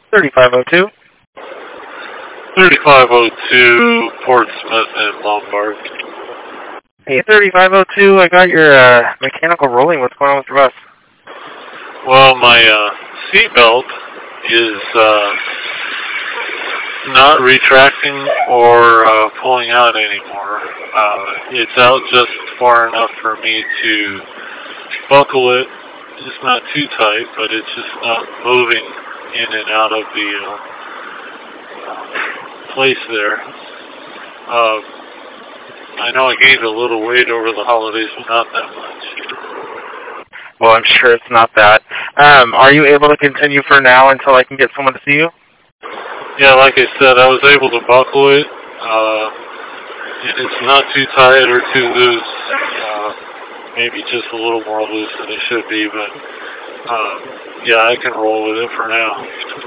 3502. 3502, Portsmouth and Lombard. Hey, 3502, I got your mechanical rolling. What's going on with your bus? Well, my seatbelt is not retracting or pulling out anymore. It's out just far enough for me to buckle it. It's not too tight, but it's just not moving in and out of the place there. I know I gained a little weight over the holidays, but not that much. Well, I'm sure it's not that. Are you able to continue for now until I can get someone to see you? Yeah, like I said, I was able to buckle it. It's not too tight or too loose. Maybe just a little more loose than it should be, but yeah, I can roll with it for now.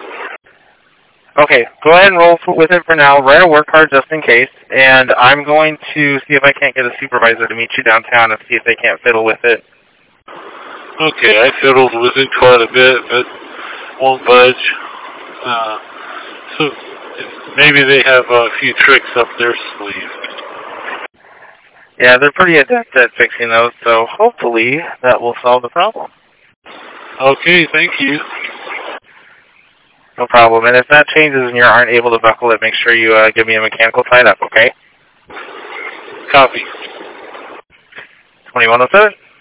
Okay, go ahead and roll with it for now. Write a work card just in case, and I'm going to see if I can't get a supervisor to meet you downtown and see if they can't fiddle with it. Okay, I fiddled with it quite a bit, but won't budge. So maybe they have a few tricks up their sleeve. Yeah, they're pretty adept at fixing those, so hopefully that will solve the problem. Okay, thank you. No problem. And if that changes and you aren't able to buckle it, make sure you give me a mechanical tie-up, okay? Copy. 2107.